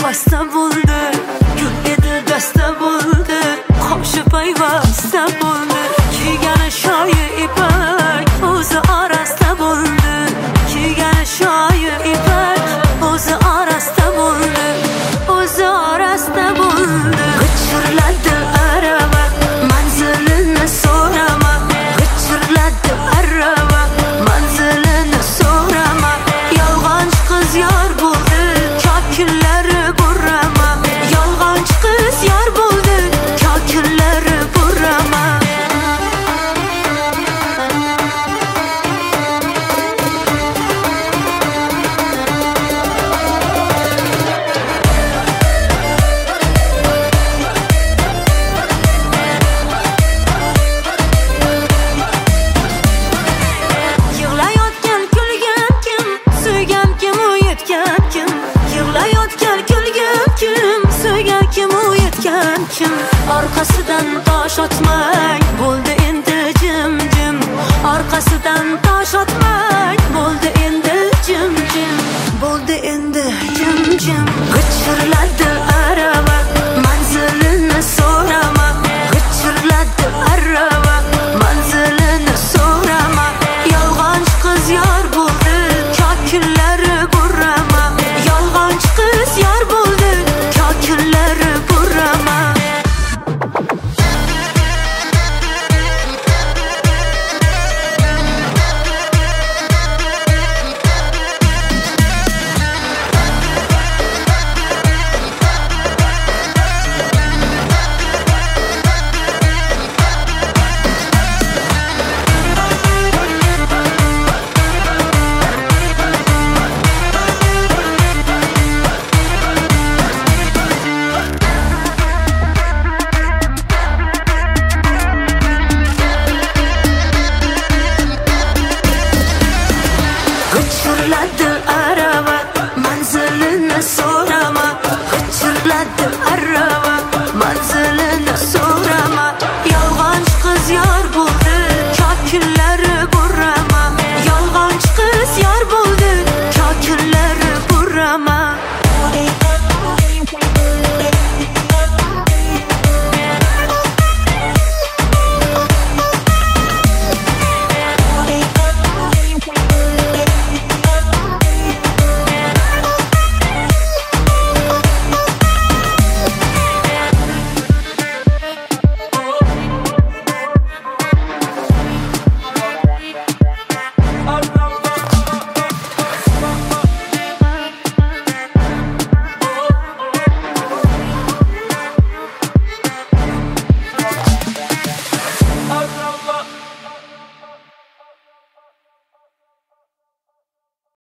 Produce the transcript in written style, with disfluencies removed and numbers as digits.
xasta bo'ldi, gul edi dasta bo'ldi, qo'shi payvasta bo'ldi, kiygani shoyi ipak o'zi orasida bo'ldi, kiygani shoyi ipak o'zi orasida bo'ldi, o'zi orasida bo'ldi. G'ichirladi arava, manzilini so'rama, g'ichirladi arava, manzilini so'rama, yolg'onchi qiz yor bo'ldi, ko'killari burama, yolg'onchi qiz yor bo'ldi, ko'killari burama. Yig'layotgan kulgan kim, suygan kim, u yetgan kim? Yig'layotgan kulgan kim, suygan kim, u yetgan kim? Orqasidan tosh otmang, bo'ldi endi jim-jim. Orqasidan tosh otmang, bo'ldi endi jim-jim. Bo'ldi endi jim-jim. G'ichirladi